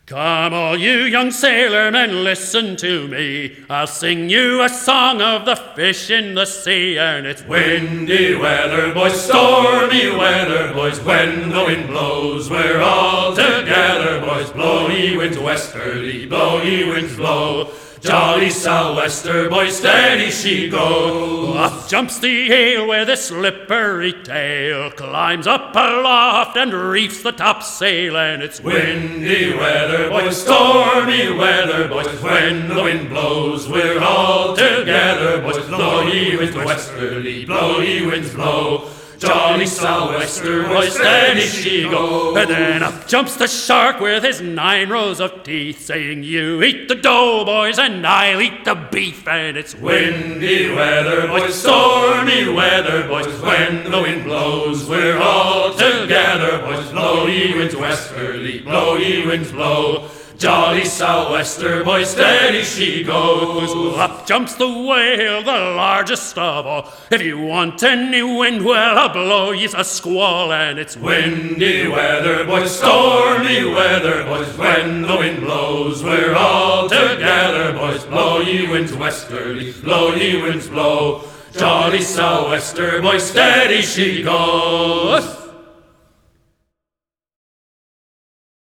Come all you young sailormen, listen to me. I'll sing you a song of the fish in the sea, and it's windy weather, boys, stormy weather, boys. When the wind blows, we're all together, boys. Blow ye winds westerly, blow ye winds blow. Jolly sou'wester, boys, steady she goes. Up jumps the eel with a slippery tail, climbs up aloft and reefs the topsail, and it's windy weather, boys, stormy weather, boys. When the wind blows, we're all together, boys. Blow ye winds westerly, blow ye winds blow. Jolly sou'wester, boys, steady she goes. And then up jumps the shark with his 9 rows of teeth, saying, "You eat the dough, boys, and I'll eat the beef," and it's windy weather, boys, stormy weather, boys. When the wind blows, we're all together, boys. Blow ye winds westerly, blow ye winds blow. Jolly sou'wester, boys, steady she goes. Up jumps the whale, the largest of all. If you want any wind, well, I'll blow ye a squall, and it's windy weather, boys, stormy weather, boys. When the wind blows, we're all together, boys. Blow ye winds westerly, blow ye winds blow. Jolly sou'wester, boys, steady she goes.